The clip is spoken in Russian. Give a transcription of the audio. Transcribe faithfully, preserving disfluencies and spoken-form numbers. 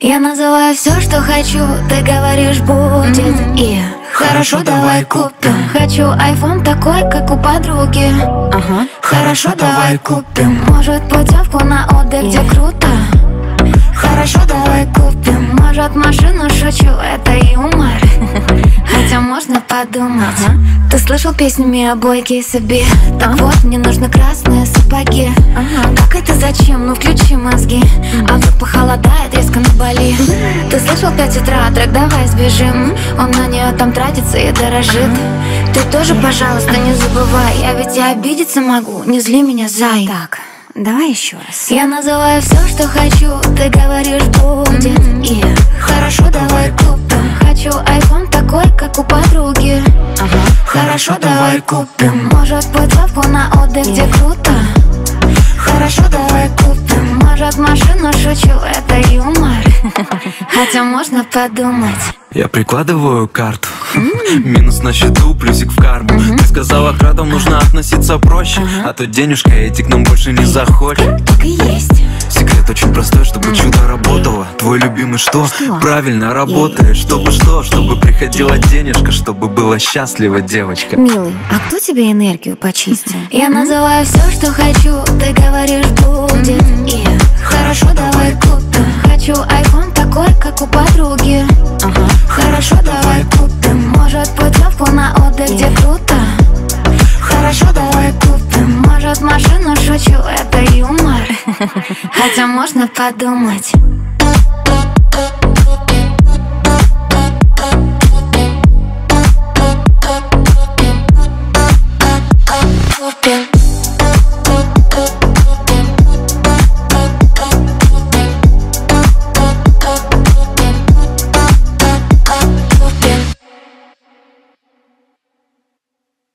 Я называю все, что хочу, ты говоришь будет. mm-hmm. И хорошо, давай купим. Хочу айфон такой, как у подруги. Ага. Хорошо, давай купим. Может, путевку на отдых, где круто. Хорошо, давай купим. Может, машину, шучу, это юмор. Хотя можно подумать. Ага. Ты слышал песню Миа Бойки и Саби? Так ага. вот, мне нужны красные сапоги. Ага. Как это зачем? Ну включи мозги. mm-hmm. А вдруг похолодает резко на Бали. mm-hmm. Ты слышал пять утра, трек «Давай сбежим». Он на нее там тратится и дорожит. ага. Ты тоже, пожалуйста, не забывай. Я ведь и обидеться могу, не зли меня, зай. Так, давай еще раз. Я называю все, что хочу, ты говоришь будет. mm-hmm. И хорошо, давай купим. Хочу айфон такой, как у подруги. Ага. Хорошо, давай купим. Может, путевку на отдых, где круто. Хорошо, давай купим. Может, машину, шучу, это юмор. Хотя можно подумать. Я прикладываю карту. mm-hmm. Минус на счету, плюсик в карму. mm-hmm. Ты сказала, к радам нужно относиться проще. uh-huh. А то денежка эти к нам больше не захочет. Так и есть. Секрет очень простой, чтобы mm-hmm. чудо работало. Твой любимый что? что? Правильно работает. yeah. Чтобы что? Чтобы приходила денежка. Чтобы была счастлива девочка. Милый, а кто тебе энергию почистил? Я называю все, что хочу, ты говоришь будет. И хорошо, давай купим. Хочу айфон такой, как у подруги. Ага. Хорошо, давай купим. Может, путевку на отдых, где круто. Хорошо, давай купим. Может, машину, шучу, это юмор. Хотя можно подумать.